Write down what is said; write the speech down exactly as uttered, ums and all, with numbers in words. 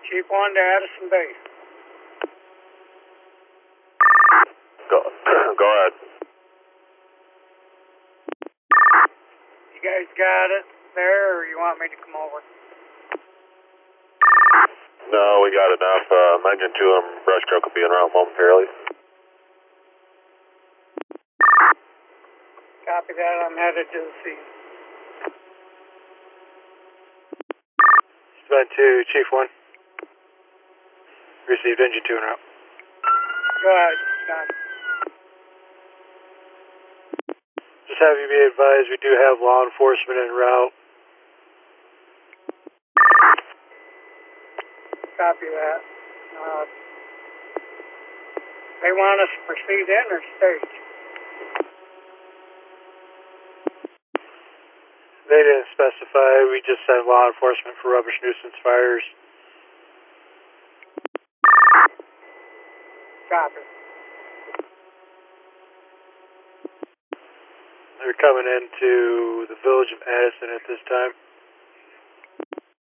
Chief one to Addison Base. Go, go ahead. You guys got it there, or you want me to come over? No, we got enough. Uh, Engine two and brush truck will be en route momentarily. Copy that. I'm headed to the scene. Spent two, Chief one. Received engine two en route. Go ahead, John. Just have you be advised, we do have law enforcement en route. Copy that. Uh, they want us to proceed in or stage? They didn't specify, we just sent law enforcement for rubbish nuisance fires. Copy. They're coming into the village of Addison at this time.